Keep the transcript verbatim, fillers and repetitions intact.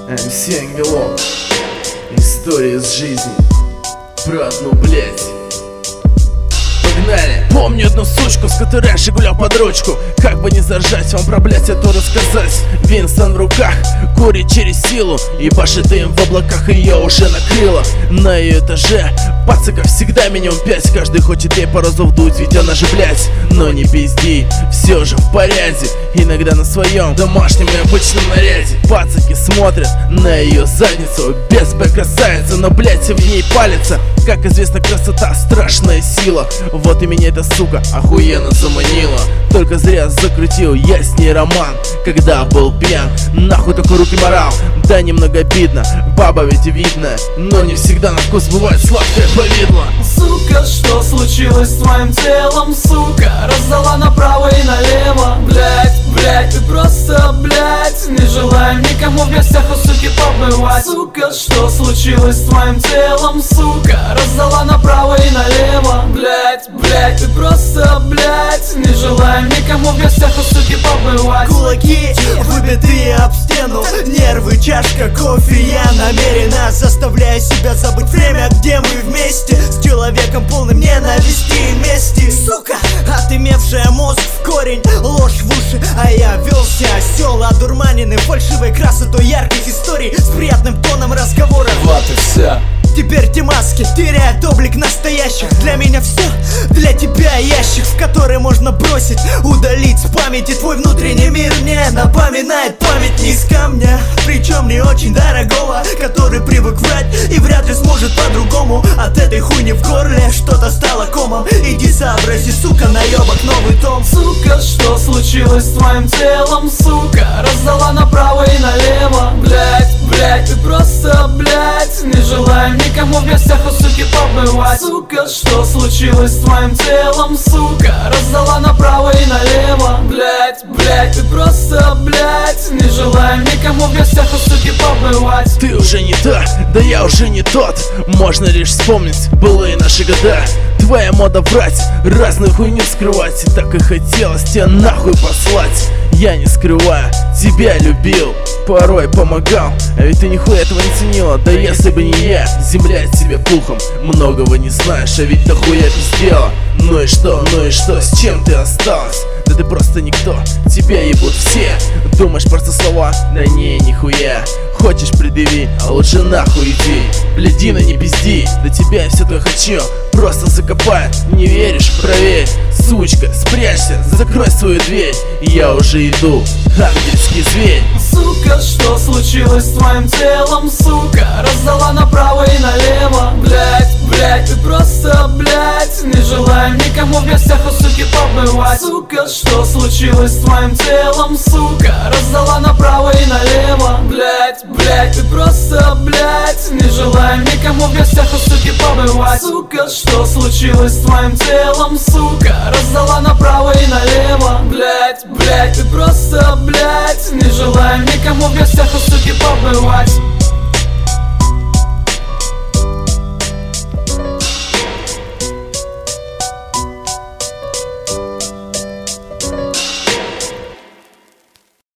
эм си Ангелок. История из жизни про одну, блять. Погнали! Помню одну сучку, с которой раньше гулял под ручку. Как бы не заржать, вам про блять это рассказать. Винстон в руках, курит через силу, и башит им в облаках ее уже накрыло. На ее этаже пацака всегда минимум пять. Каждый хочет ей по разу вдуть, ведь она же блять. Но не пизди, все же в порядке. Иногда на своем домашнем и обычном наряде. Пацаки смотрят на ее задницу. Без б красавица, но блять в ней палится. Как известно, красота страшная сила. Вот и меня эта сука охуенно заманила. Только зря закрутил я с ней роман, когда был пьян. Нахуй такой руки морал, да немного обидно. Баба ведь видная, но не всегда на вкус бывает сладкое повидло. Сука, что случилось с твоим телом, сука? Раздала направо и налево. Блять, блять, ты просто, блять, не желаем никому в гостях у суки побывать. Сука, что случилось с твоим телом, сука? Раздала направо и налево. Блять, блять, ты просто, блять, не желаем никому в гостях у суки побывать. Кулаки, выбитые об стену, нервы, чашка кофе. Я намеренно заставляю себя забыть время, где мы вместе с человеком полным ненависти и мести. Сука, отымевшая мозг в корень, ложь в уши, а я велся осел, одурманенный фальшивой красотой ярких историй с приятным тоном разговора. Вот и все. Теперь те маски теряют облик настоящих. Для меня все, для тебя ящик, в который можно бросить, удалить с памяти. Твой внутренний мир мне напоминает память не из камня, причем не очень дорогого, который привык врать и вряд ли сможет по-другому. От этой хуйни в горле что-то стало комом. Иди сообрази, сука, наебок новый том. Сука, что случилось с твоим телом, сука? Раздала направо и налево. Блять, блять, ты просто, блять, не желаем никому в гостях у суки побывать. Сука, что случилось с твоим телом, сука? Раздала направо и налево. Блять, блять, ты просто, блять, не желаем никому в гостях у суки побывать. Ты уже не та, да я уже не тот. Можно лишь вспомнить былые наши года. Твоя мода врать, разную хуйню скрывать. И так и хотелось тебя нахуй послать. Я не скрываю, тебя любил, порой помогал, а ведь ты нихуя этого не ценила. Да если бы не я, земля тебе пухом. Многого не знаешь, а ведь дохуя ты сделала. Ну и что, ну и что, с чем ты осталась? Да ты просто никто, тебя ебут все. Думаешь просто слова? Да не, нихуя. Хочешь предъяви, а лучше нахуй иди. Блядина, не пизди, да тебя я все то хочу. Просто закопает, не веришь, проверь. Сучка, спрячься, закрой свою дверь. Я уже иду, ангельский зверь. Сука, что случилось с твоим телом, сука? Раздала направо и налево. Блять, блять, ты просто, блять, не желаем никому в гостях у суки побывать. Сука, что случилось с твоим телом, сука? Раздала направо и налево. Блять, блять, ты просто, блять, не желаем никому в гостях у суки побывать. Сука, что случилось с твоим телом, сука? Раздала направо и налево. Блять, блять, ты просто, блять, не желаем никому в гостях у суки побывать.